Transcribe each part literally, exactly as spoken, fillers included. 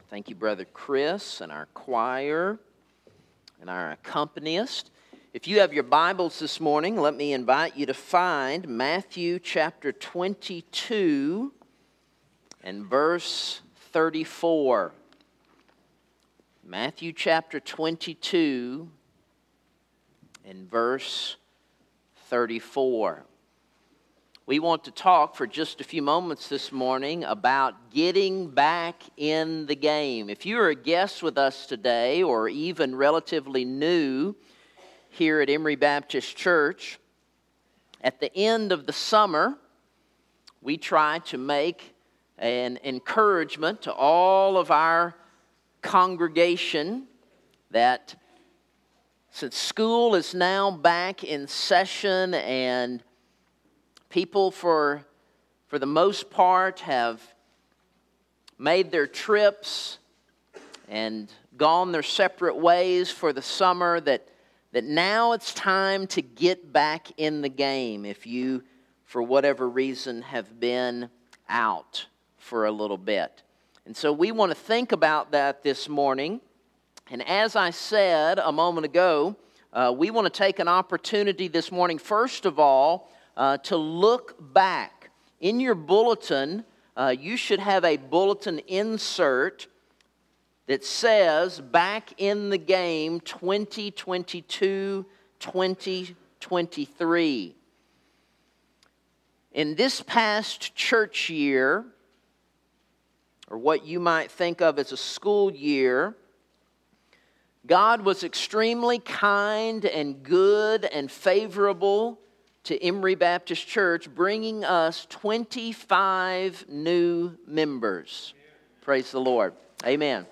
Thank you, Brother Chris, and our choir, and our accompanist. If you have your Bibles this morning, let me invite you to find Matthew chapter twenty-two and verse thirty-four. Matthew chapter twenty-two and verse thirty-four. We want to talk for just a few moments this morning about getting back in the game. If you're a guest with us today, or even relatively new here at Emory Baptist Church, at the end of the summer, we try to make an encouragement to all of our congregation that since school is now back in session and people, for, for the most part, have made their trips and gone their separate ways for the summer, that, that now it's time to get back in the game if you, for whatever reason, have been out for a little bit. And so we want to think about that this morning. And as I said a moment ago, uh, we want to take an opportunity this morning, first of all, Uh, to look back. In your bulletin, uh, you should have a bulletin insert that says Back in the Game twenty twenty-two twenty twenty-three. In this past church year, or what you might think of as a school year, God was extremely kind and good and favorable to Emory Baptist Church, bringing us twenty-five new members. Praise the Lord. Amen.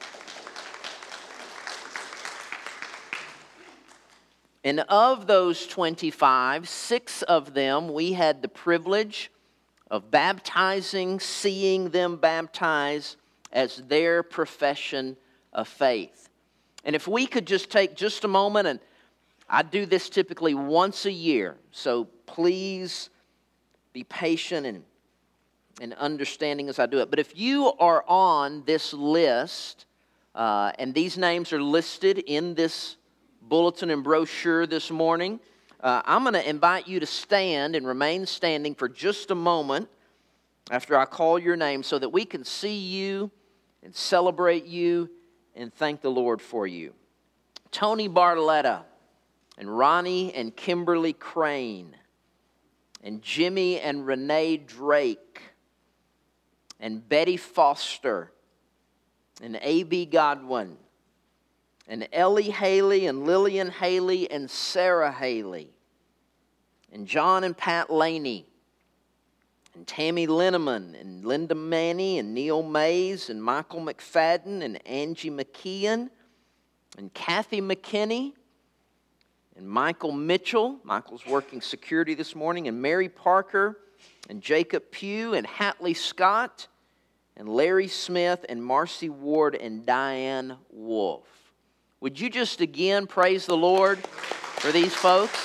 And of those twenty-five, six of them we had the privilege of baptizing, seeing them baptize as their profession of faith. And if we could just take just a moment, and I do this typically once a year, so please be patient and, and understanding as I do it. But if you are on this list, uh, and these names are listed in this bulletin and brochure this morning, uh, I'm going to invite you to stand and remain standing for just a moment after I call your name so that we can see you and celebrate you and thank the Lord for you. Tony Bartoletta, and Ronnie and Kimberly Crane, and Jimmy and Renee Drake, and Betty Foster, and A B Godwin, and Ellie Haley, and Lillian Haley, and Sarah Haley, and John and Pat Laney, and Tammy Linneman, and Linda Manny, and Neil Mays, and Michael McFadden, and Angie McKeon, and Kathy McKinney, and Michael Mitchell. Michael's working security this morning. And Mary Parker, and Jacob Pugh, and Hatley Scott, and Larry Smith, and Marcy Ward, and Diane Wolf. Would you just again praise the Lord for these folks?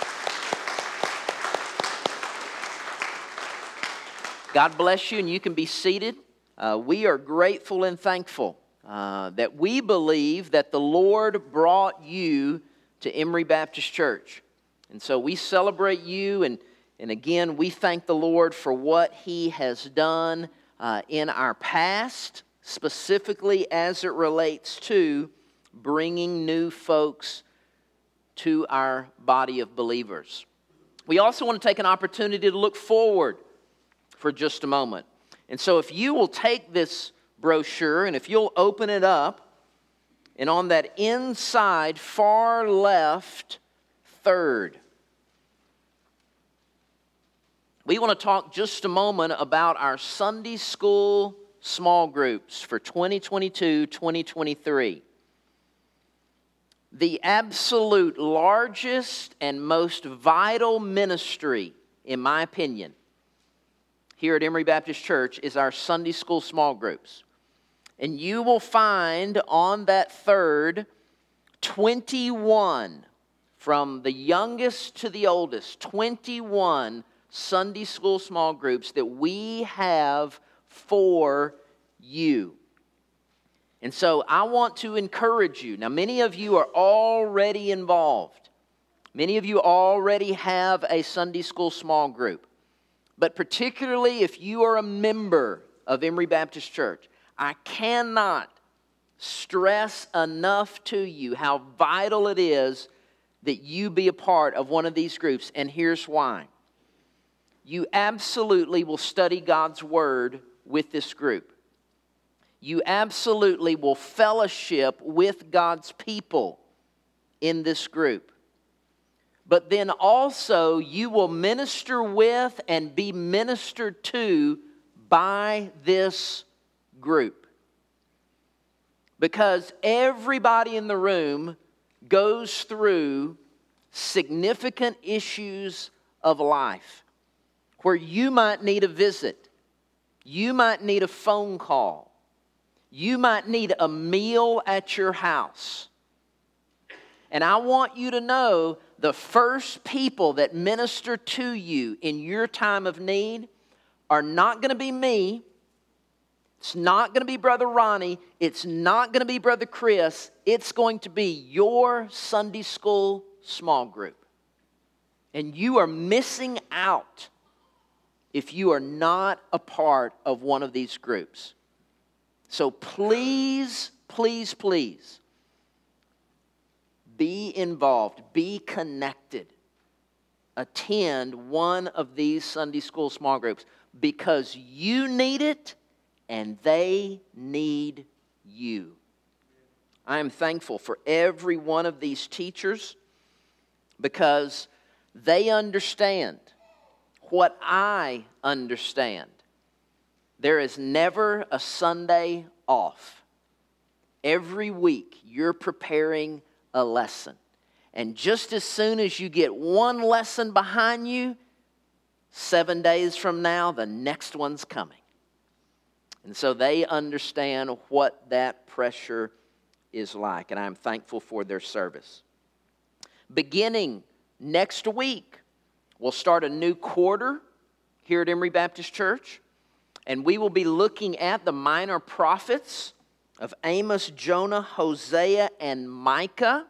God bless you, and you can be seated. Uh, we are grateful and thankful uh, that we believe that the Lord brought you to Emory Baptist Church. And so we celebrate you, and, and again, we thank the Lord for what He has done uh, in our past, specifically as it relates to bringing new folks to our body of believers. We also want to take an opportunity to look forward for just a moment. And so if you will take this brochure, and if you'll open it up, and on that inside far left third, we want to talk just a moment about our Sunday school small groups for twenty twenty-two twenty twenty-three. The absolute largest and most vital ministry, in my opinion, here at Emory Baptist Church is our Sunday school small groups. And you will find on that third, twenty-one, from the youngest to the oldest, twenty-one Sunday school small groups that we have for you. And so I want to encourage you. Now, many of you are already involved. Many of you already have a Sunday school small group. But particularly if you are a member of Emory Baptist Church, I cannot stress enough to you how vital it is that you be a part of one of these groups. And here's why. You absolutely will study God's Word with this group. You absolutely will fellowship with God's people in this group. But then also you will minister with and be ministered to by this group. Because everybody in the room goes through significant issues of life where you might need a visit. You might need a phone call. You might need a meal at your house. And I want you to know the first people that minister to you in your time of need are not going to be me. It's not going to be Brother Ronnie. It's not going to be Brother Chris. It's going to be your Sunday school small group. And you are missing out if you are not a part of one of these groups. So please, please, please, be involved, be connected. Attend one of these Sunday school small groups because you need it and they need you. I am thankful for every one of these teachers because they understand what I understand. There is never a Sunday off. Every week you're preparing a lesson. And just as soon as you get one lesson behind you, seven days from now, the next one's coming. And so they understand what that pressure is like. And I'm thankful for their service. Beginning next week, we'll start a new quarter here at Emory Baptist Church. And we will be looking at the minor prophets of Amos, Jonah, Hosea, and Micah.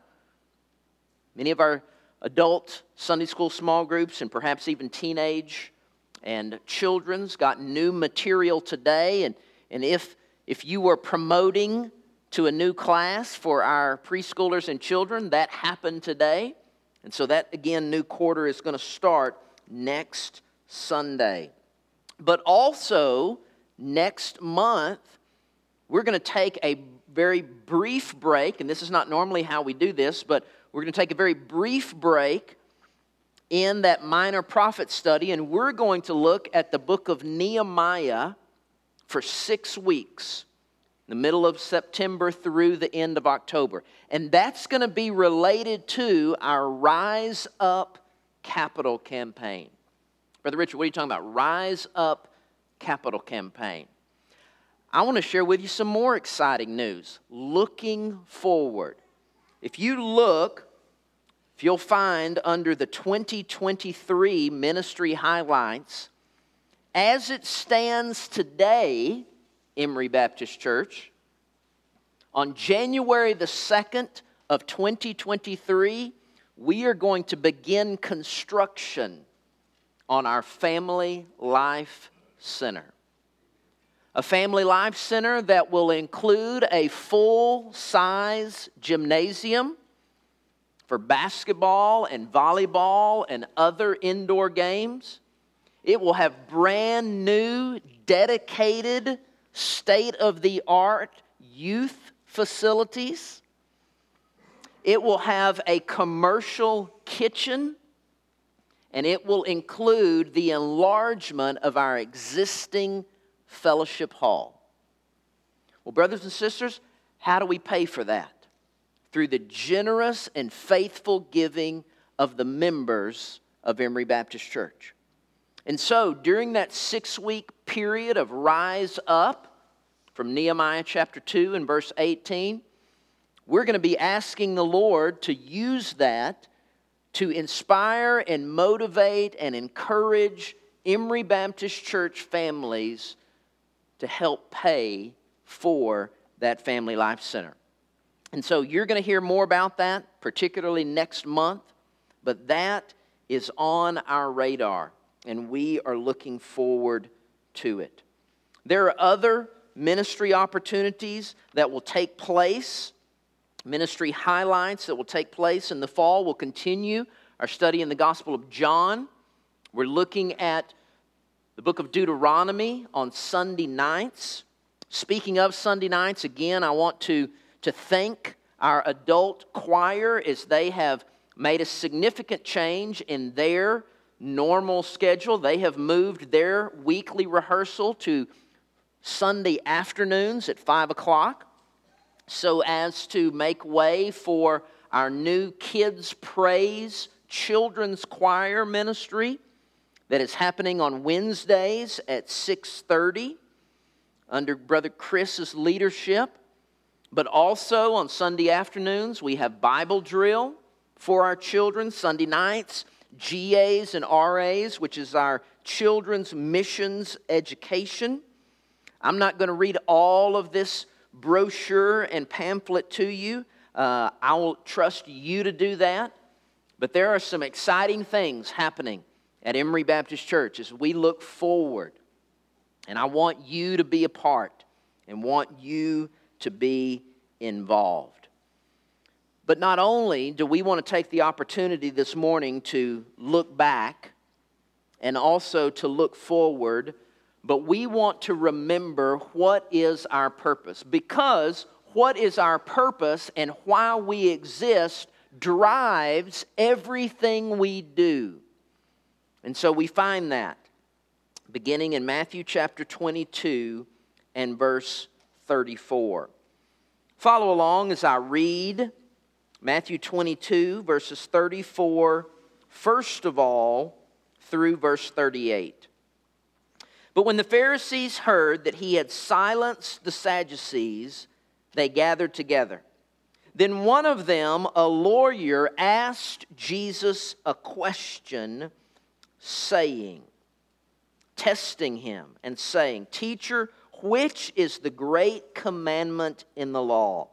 Many of our adult Sunday school small groups and perhaps even teenage and children's got new material today. And, and if, if you were promoting to a new class for our preschoolers and children, that happened today. And so that, again, new quarter is going to start next Sunday. But also, next month, we're going to take a very brief break, and this is not normally how we do this, but we're going to take a very brief break in that minor prophet study, and we're going to look at the book of Nehemiah for six weeks, the middle of September through the end of October. And that's going to be related to our Rise Up Capital campaign. Brother Richard, what are you talking about? Rise Up Capital campaign. I want to share with you some more exciting news. Looking forward. If you look, if you'll find under the twenty twenty-three ministry highlights, as it stands today, Emory Baptist Church, on January the second of twenty twenty-three, we are going to begin construction on our Family Life Center. A Family Life Center that will include a full-size gymnasium for basketball and volleyball and other indoor games. It will have brand new, dedicated, state-of-the-art youth facilities. It will have a commercial kitchen, and it will include the enlargement of our existing fellowship hall. Well, brothers and sisters, how do we pay for that? Through the generous and faithful giving of the members of Emory Baptist Church. And so, during that six-week period of Rise Up, from Nehemiah chapter two and verse eighteen, we're going to be asking the Lord to use that to inspire and motivate and encourage Emory Baptist Church families to help pay for that Family Life Center. And so you're going to hear more about that, particularly next month, but that is on our radar, and we are looking forward to it. There are other ministry opportunities that will take place, ministry highlights that will take place in the fall. We'll continue our study in the Gospel of John. We're looking at the book of Deuteronomy on Sunday nights. Speaking of Sunday nights, again, I want to, to thank our adult choir as they have made a significant change in their normal schedule. They have moved their weekly rehearsal to Sunday afternoons at five o'clock so as to make way for our new Kids Praise children's choir ministry that is happening on Wednesdays at six thirty under Brother Chris's leadership. But also on Sunday afternoons, we have Bible drill for our children. Sunday nights, G As and R As, which is our children's missions education. I'm not going to read all of this brochure and pamphlet to you. Uh, I will trust you to do that. But there are some exciting things happening at Emory Baptist Church as we look forward. And I want you to be a part and want you to be involved. But not only do we want to take the opportunity this morning to look back and also to look forward, but we want to remember what is our purpose. Because what is our purpose and why we exist drives everything we do. And so we find that beginning in Matthew chapter twenty-two and verse thirty-four. Follow along as I read Matthew twenty-two, verses thirty-four, first of all, through verse thirty-eight. But when the Pharisees heard that he had silenced the Sadducees, they gathered together. Then one of them, a lawyer, asked Jesus a question, saying, testing him and saying, "Teacher, which is the great commandment in the law?"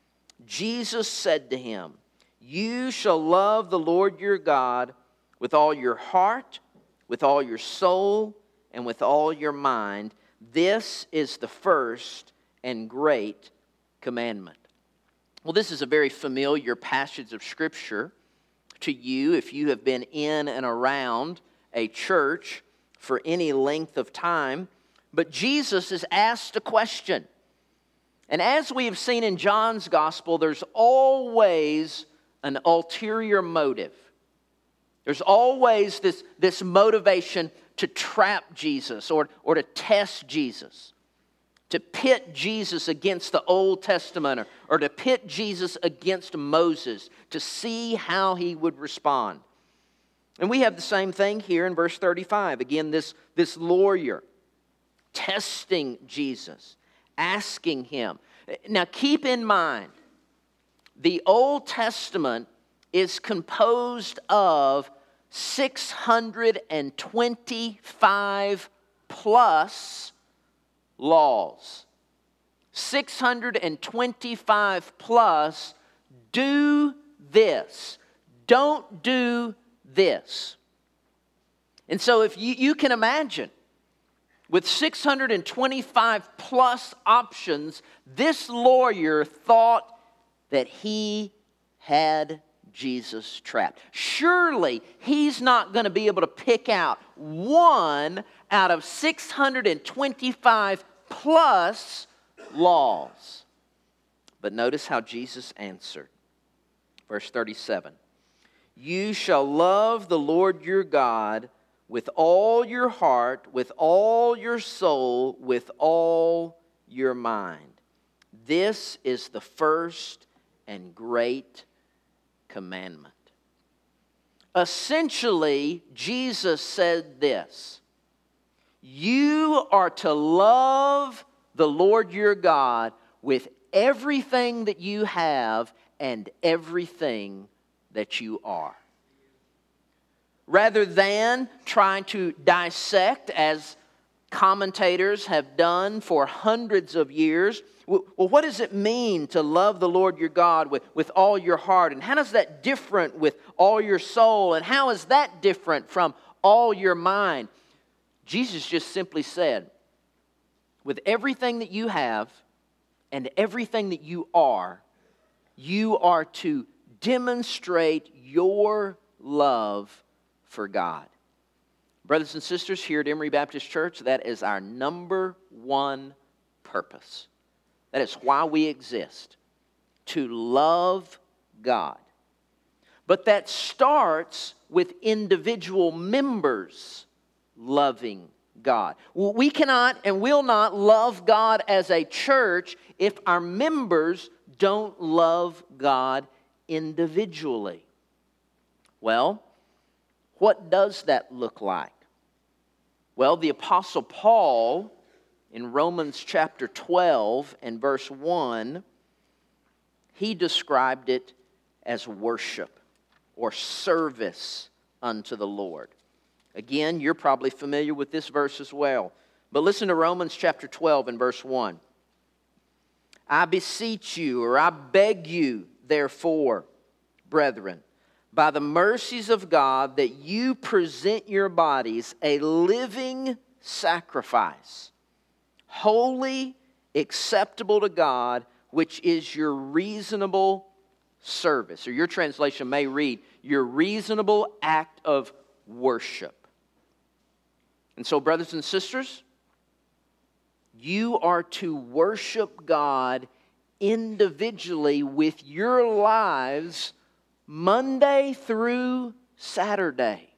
Jesus said to him, "You shall love the Lord your God with all your heart, with all your soul, and with all your mind. This is the first and great commandment." Well, this is a very familiar passage of Scripture to you if you have been in and around a church for any length of time. But Jesus is asked a question. And as we have seen in John's Gospel, there's always an ulterior motive. There's always this, this motivation to trap Jesus or, or to test Jesus, to pit Jesus against the Old Testament or, or to pit Jesus against Moses to see how he would respond. And we have the same thing here in verse thirty-five. Again, this, this lawyer testing Jesus, asking him. Now keep in mind, the Old Testament is composed of six hundred twenty-five plus laws. six hundred twenty-five plus, do this, don't do this. And so if you, you can imagine, with six hundred twenty-five plus options, this lawyer thought that he had Jesus trapped. Surely he's not going to be able to pick out one out of six hundred twenty-five plus laws. But notice how Jesus answered. Verse thirty-seven. You shall love the Lord your God with all your heart, with all your soul, with all your mind. This is the first and great commandment. Essentially, Jesus said this: you are to love the Lord your God with everything that you have and everything that you are. Rather than trying to dissect, as commentators have done for hundreds of years. Well, what does it mean to love the Lord your God with, with all your heart? And how does that different with all your soul? And how is that different from all your mind? Jesus just simply said, with everything that you have and everything that you are, you are to demonstrate your love for God. Brothers and sisters, here at Emory Baptist Church, that is our number one purpose. That is why we exist, to love God. But that starts with individual members loving God. We cannot and will not love God as a church if our members don't love God individually. Well, what does that look like? Well, the Apostle Paul, in Romans chapter twelve and verse one, he described it as worship or service unto the Lord. Again, you're probably familiar with this verse as well. But listen to Romans chapter twelve and verse one. I beseech you, or I beg you, therefore, brethren, by the mercies of God, that you present your bodies a living sacrifice, holy, acceptable to God, which is your reasonable service. Or your translation may read, your reasonable act of worship. And so, brothers and sisters, you are to worship God individually with your lives Monday through Saturday.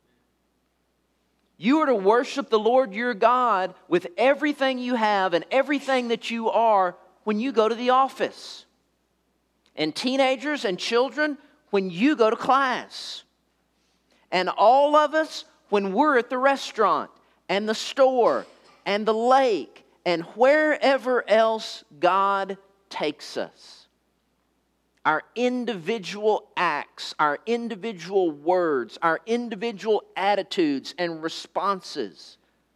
You are to worship the Lord your God with everything you have and everything that you are when you go to the office. And teenagers and children, when you go to class. And all of us, when we're at the restaurant and the store and the lake and wherever else God takes us. Our individual acts, our individual words, our individual attitudes and responses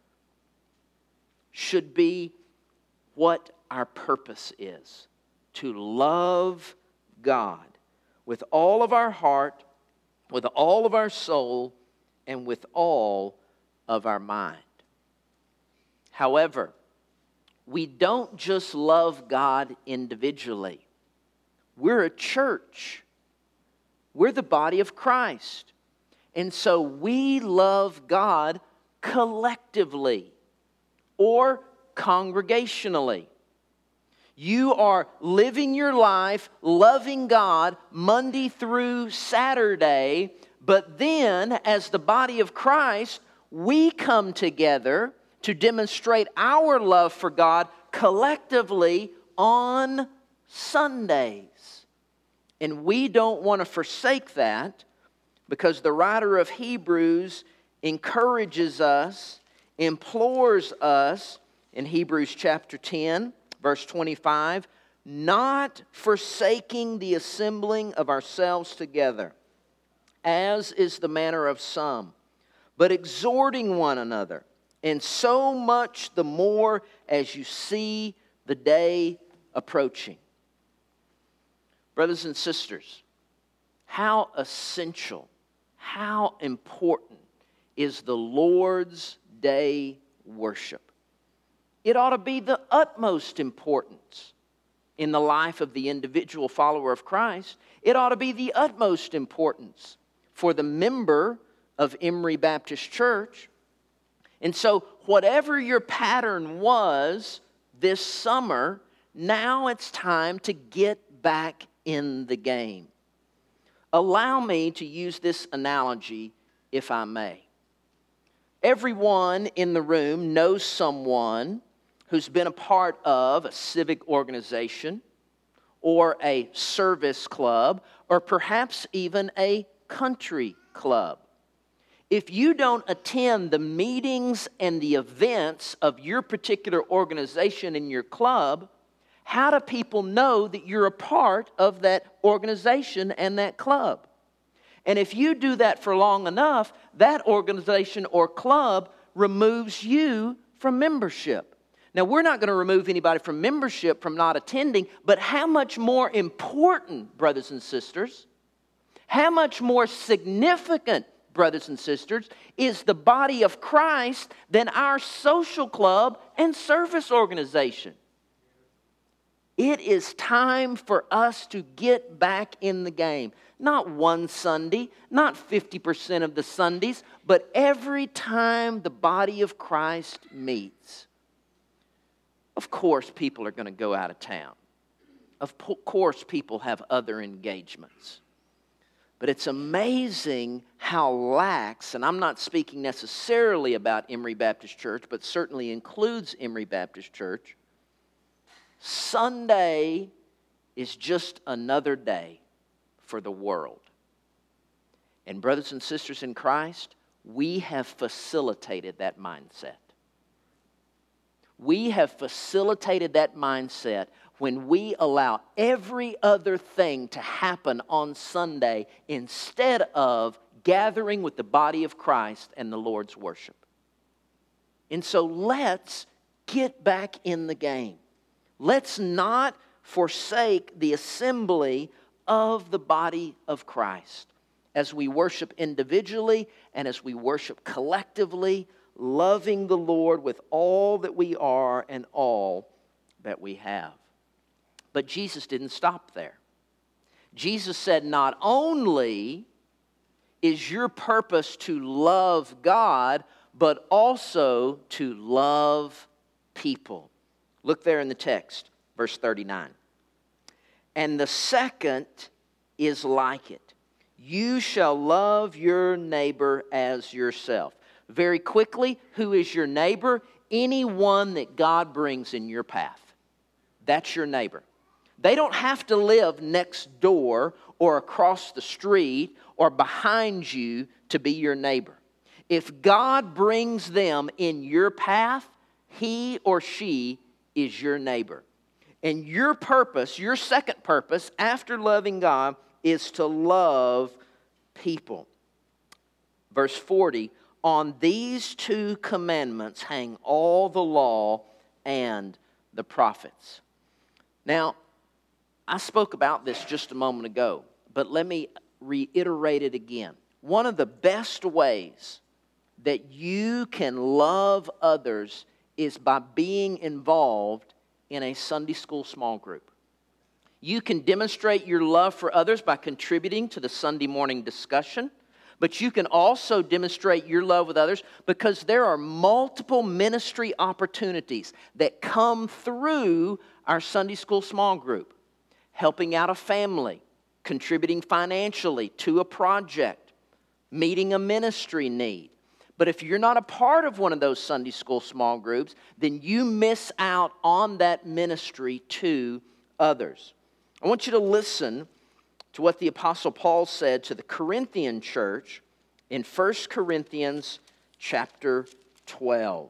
should be what our purpose is. To love God with all of our heart, with all of our soul, and with all of our mind. However, we don't just love God individually. We're a church. We're the body of Christ. And so we love God collectively or congregationally. You are living your life loving God Monday through Saturday, but then as the body of Christ, we come together to demonstrate our love for God collectively on Sundays. And we don't want to forsake that because the writer of Hebrews encourages us, implores us in Hebrews chapter ten, verse twenty-five, not forsaking the assembling of ourselves together, as is the manner of some, but exhorting one another, and so much the more as you see the day approaching. Brothers and sisters, how essential, how important is the Lord's Day worship? It ought to be the utmost importance in the life of the individual follower of Christ. It ought to be the utmost importance for the member of Emory Baptist Church. And so whatever your pattern was this summer, now it's time to get back in the game. Allow me to use this analogy, if I may. Everyone in the room knows someone who's been a part of a civic organization or a service club or perhaps even a country club. If you don't attend the meetings and the events of your particular organization in your club, how do people know that you're a part of that organization and that club? And if you do that for long enough, that organization or club removes you from membership. Now, we're not going to remove anybody from membership from not attending, but how much more important, brothers and sisters, how much more significant, brothers and sisters, is the body of Christ than our social club and service organization? It is time for us to get back in the game. Not one Sunday, not fifty percent of the Sundays, but every time the body of Christ meets. Of course, people are going to go out of town. Of course, people have other engagements. But it's amazing how lax, and I'm not speaking necessarily about Emory Baptist Church, but certainly includes Emory Baptist Church. Sunday is just another day for the world. And brothers and sisters in Christ, we have facilitated that mindset. We have facilitated that mindset when we allow every other thing to happen on Sunday instead of gathering with the body of Christ and the Lord's worship. And so let's get back in the game. Let's not forsake the assembly of the body of Christ as we worship individually and as we worship collectively, loving the Lord with all that we are and all that we have. But Jesus didn't stop there. Jesus said, not only is your purpose to love God, but also to love people. Look there in the text, verse thirty-nine. And the second is like it. You shall love your neighbor as yourself. Very quickly, who is your neighbor? Anyone that God brings in your path. That's your neighbor. They don't have to live next door or across the street or behind you to be your neighbor. If God brings them in your path, he or she is your neighbor. And your purpose, your second purpose after loving God is to love people. Verse forty, on these two commandments hang all the law and the prophets. Now, I spoke about this just a moment ago, but let me reiterate it again. One of the best ways that you can love others is by being involved in a Sunday school small group. You can demonstrate your love for others by contributing to the Sunday morning discussion, but you can also demonstrate your love with others because there are multiple ministry opportunities that come through our Sunday school small group. Helping out a family, contributing financially to a project, meeting a ministry need. But if you're not a part of one of those Sunday school small groups, then you miss out on that ministry to others. I want you to listen to what the Apostle Paul said to the Corinthian church in First Corinthians chapter twelve.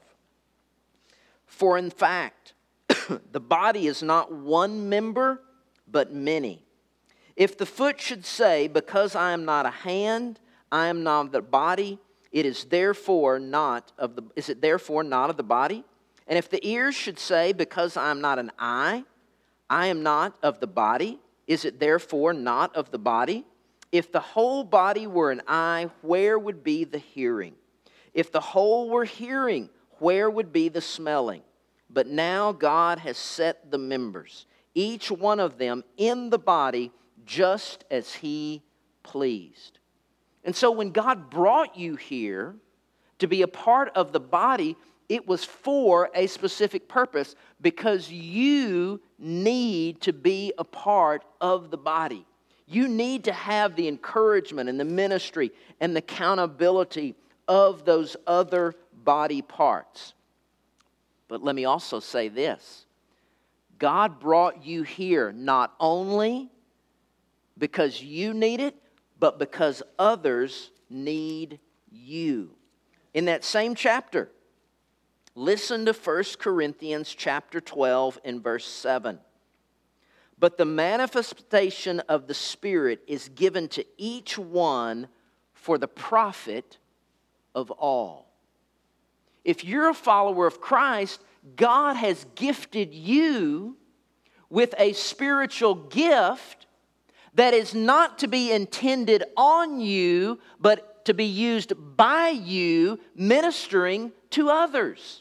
For in fact, the body is not one member, but many. If the foot should say, because I am not a hand, I am not of the body, it is therefore not of the is it therefore not of the body? And if the ears should say, because I am not an eye, I am not of the body, is it therefore not of the body? If the whole body were an eye, where would be the hearing? If the whole were hearing, where would be the smelling? But now God has set the members, each one of them in the body, just as He pleased. And so when God brought you here to be a part of the body, it was for a specific purpose because you need to be a part of the body. You need to have the encouragement and the ministry and the accountability of those other body parts. But let me also say this. God brought you here not only because you need it, but because others need you. In that same chapter, listen to First Corinthians chapter twelve and verse seven. But the manifestation of the Spirit is given to each one for the profit of all. if you're a follower of Christ, God has gifted you with a spiritual gift that is not to be intended on you, but to be used by you ministering to others.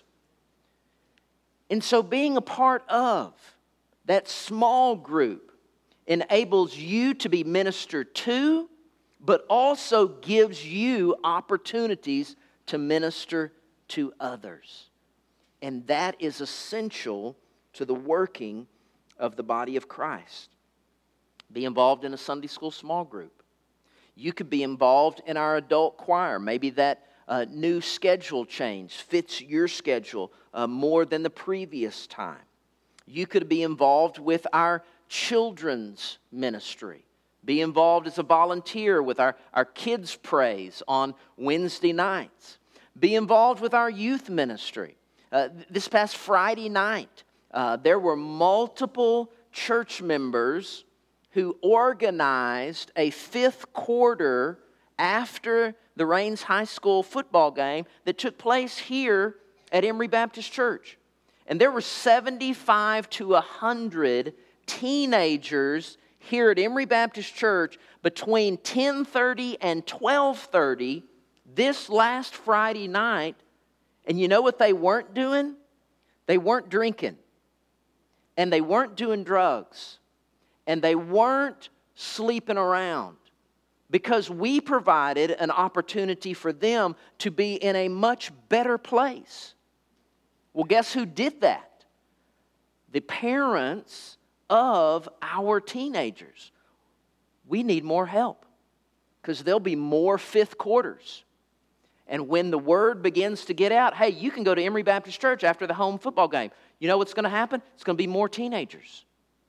And so being a part of that small group enables you to be ministered to, but also gives you opportunities to minister to others. And that is essential to the working of the body of Christ. Be involved in a Sunday school small group. You could be involved in our adult choir. Maybe that uh, new schedule change fits your schedule uh, more than the previous time. You could be involved with our children's ministry. Be involved as a volunteer with our, our kids' praise on Wednesday nights. Be involved with our youth ministry. Uh, this past Friday night, uh, there were multiple church members who organized a fifth quarter after the Rains High School football game that took place here at Emory Baptist Church. And there were seventy-five to one hundred teenagers here at Emory Baptist Church between ten thirty and twelve thirty this last Friday night. And you know what they weren't doing? They weren't drinking. And they weren't doing drugs. And they weren't sleeping around. Because we provided an opportunity for them to be in a much better place. Well, guess who did that? The parents of our teenagers. We need more help because there'll be more fifth quarters. And when the word begins to get out, hey, you can go to Emory Baptist Church after the home football game. You know what's going to happen? It's going to be more teenagers.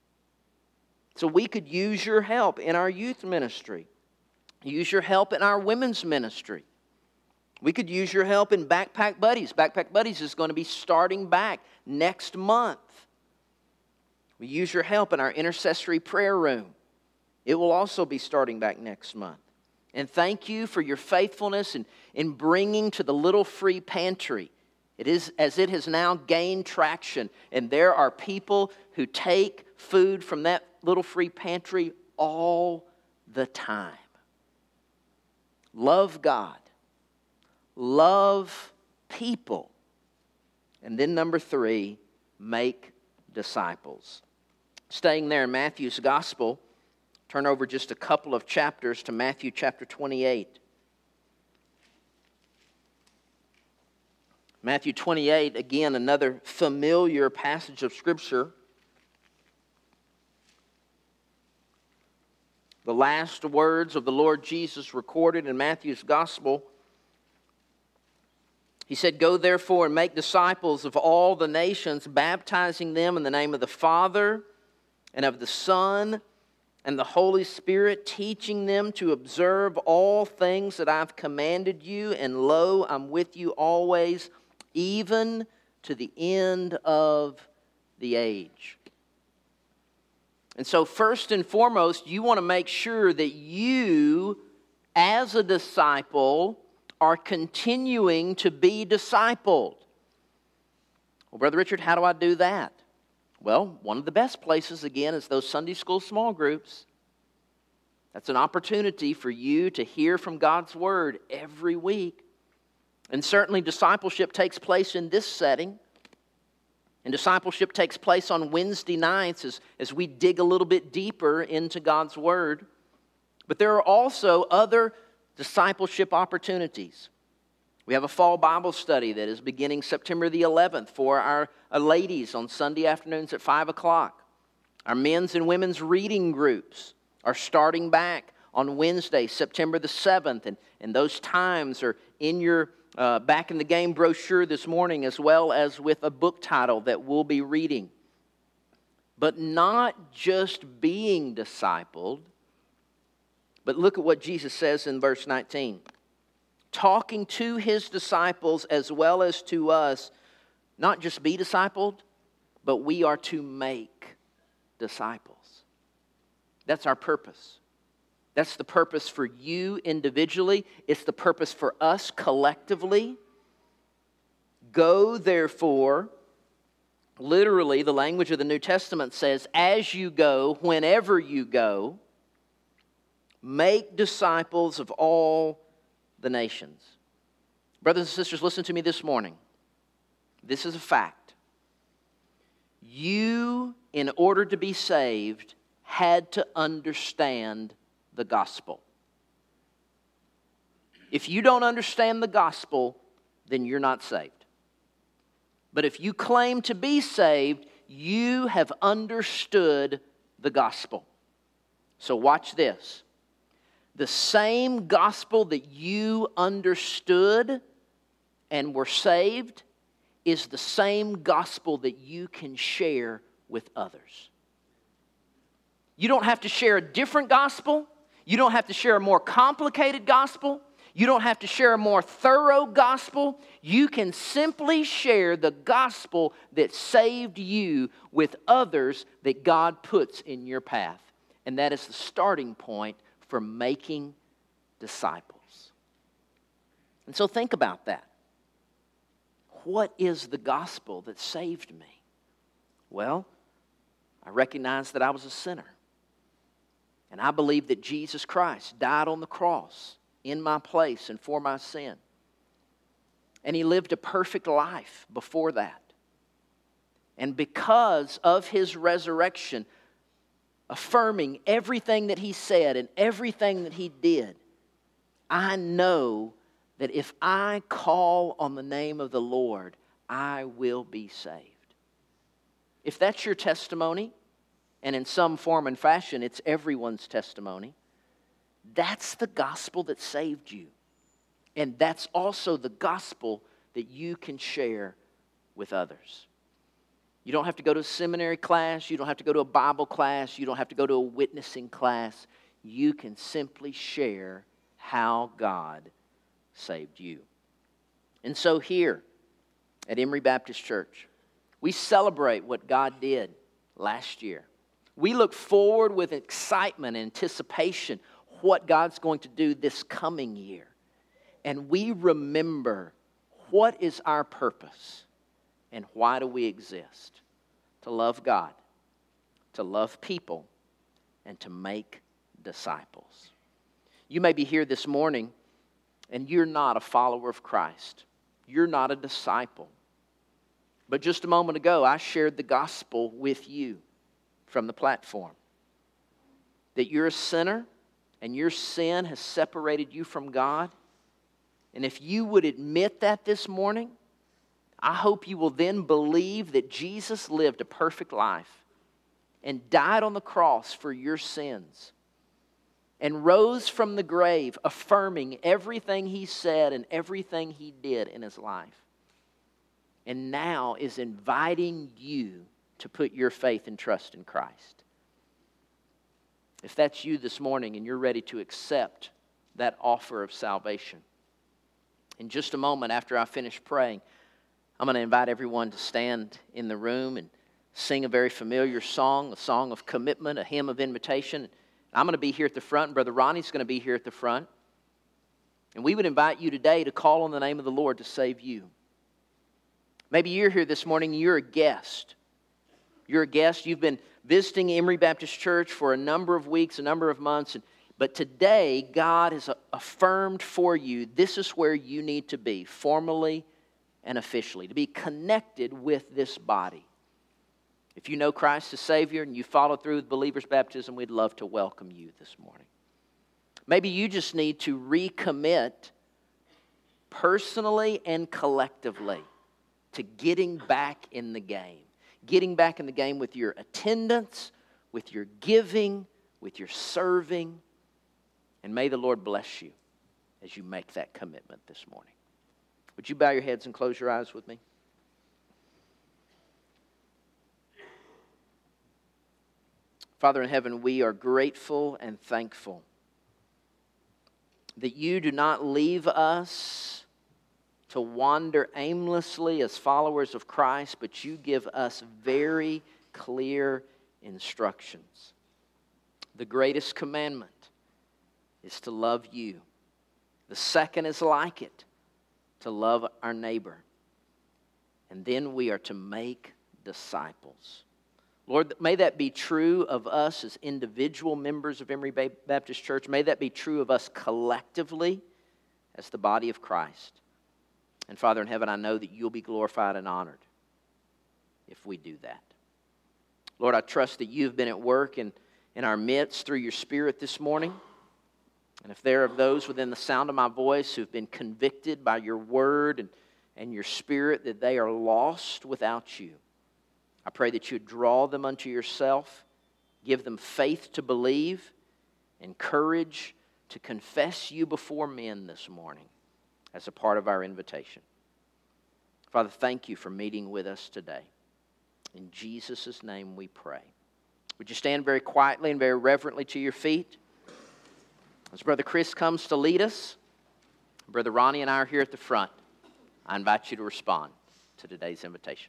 So we could use your help in our youth ministry. Use your help in our women's ministry. We could use your help in Backpack Buddies. Backpack Buddies is going to be starting back next month. We use your help in our intercessory prayer room. It will also be starting back next month. And thank you for your faithfulness in, in bringing to the Little Free Pantry. It is as it has now gained traction. And there are people who take food from that Little Free Pantry all the time. Love God. Love people. And then number three, make disciples. Staying there in Matthew's Gospel, turn over just a couple of chapters to Matthew chapter twenty-eight. Matthew twenty-eight, again, another familiar passage of Scripture. The last words of the Lord Jesus recorded in Matthew's Gospel. He said, "Go therefore and make disciples of all the nations, baptizing them in the name of the Father and of the Son and the Holy Spirit, teaching them to observe all things that I've commanded you. And lo, I'm with you always, even to the end of the age." And so first and foremost, you want to make sure that you, as a disciple, are continuing to be discipled. Well, Brother Richard, how do I do that? Well, one of the best places, again, is those Sunday school small groups. That's an opportunity for you to hear from God's Word every week. And certainly discipleship takes place in this setting. And discipleship takes place on Wednesday nights as, as we dig a little bit deeper into God's Word. But there are also other discipleship opportunities. We have a fall Bible study that is beginning September the eleventh for our, our ladies on Sunday afternoons at five o'clock. Our men's and women's reading groups are starting back on Wednesday, September the seventh. And, and those times are in your uh, Back in the Game brochure this morning, as well as with a book title that we'll be reading. But not just being discipled, but look at what Jesus says in verse nineteen. Talking to his disciples as well as to us, not just be discipled, but we are to make disciples. That's our purpose. That's the purpose for you individually. It's the purpose for us collectively. Go, therefore, literally, the language of the New Testament says, as you go, whenever you go, make disciples of all the nations. Brothers and sisters, listen to me this morning. This is a fact. You, in order to be saved, had to understand the gospel. If you don't understand the gospel, then you're not saved. But if you claim to be saved, you have understood the gospel. So watch this. The same gospel that you understood and were saved is the same gospel that you can share with others. You don't have to share a different gospel. You don't have to share a more complicated gospel. You don't have to share a more thorough gospel. You can simply share the gospel that saved you with others that God puts in your path. And that is the starting point for making disciples. And so think about that. What is the gospel that saved me? Well, I recognized that I was a sinner. And I believe that Jesus Christ died on the cross in my place and for my sin. And He lived a perfect life before that. And because of His resurrection, affirming everything that He said and everything that He did, I know that if I call on the name of the Lord, I will be saved. If that's your testimony, and in some form and fashion it's everyone's testimony, that's the gospel that saved you. And that's also the gospel that you can share with others. You don't have to go to a seminary class. You don't have to go to a Bible class. You don't have to go to a witnessing class. You can simply share how God saved you. And so here at Emory Baptist Church, we celebrate what God did last year. We look forward with excitement and anticipation what God's going to do this coming year. And we remember what is our purpose and why do we exist? To love God, to love people, and to make disciples. You may be here this morning and you're not a follower of Christ. You're not a disciple. But just a moment ago, I shared the gospel with you from the platform. That you're a sinner and your sin has separated you from God. And if you would admit that this morning, I hope you will then believe that Jesus lived a perfect life and died on the cross for your sins and rose from the grave, affirming everything He said and everything He did in His life. And now is inviting you to put your faith and trust in Christ. If that's you this morning and you're ready to accept that offer of salvation, in just a moment after I finish praying, I'm going to invite everyone to stand in the room and sing a very familiar song, a song of commitment, a hymn of invitation. I'm going to be here at the front, and Brother Ronnie's going to be here at the front. And we would invite you today to call on the name of the Lord to save you. Maybe you're here this morning and you're a guest. You're a guest. You've been visiting Emory Baptist Church for a number of weeks, a number of months. And, but today, God has affirmed for you this is where you need to be, formally and officially, to be connected with this body. If you know Christ as Savior and you follow through with believer's baptism, we'd love to welcome you this morning. Maybe you just need to recommit personally and collectively to getting back in the game. Getting back in the game with your attendance, with your giving, with your serving. And may the Lord bless you as you make that commitment this morning. Would you bow your heads and close your eyes with me? Father in heaven, we are grateful and thankful that you do not leave us to wander aimlessly as followers of Christ, but you give us very clear instructions. The greatest commandment is to love you. The second is like it, to love our neighbor. and then we are to make disciples. Lord, may that be true of us as individual members of Emory Baptist Church. May that be true of us collectively as the body of Christ. And Father in heaven, I know that you'll be glorified and honored if we do that. Lord, I trust that you've been at work in, in our midst through your Spirit this morning. And if there are those within the sound of my voice who've been convicted by your word and, and your Spirit that they are lost without you, I pray that you draw them unto yourself, give them faith to believe, and courage to confess you before men this morning as a part of our invitation. Father, thank you for meeting with us today. In Jesus' name we pray. Would you stand very quietly and very reverently to your feet? As Brother Chris comes to lead us, Brother Ronnie and I are here at the front. I invite you to respond to today's invitation.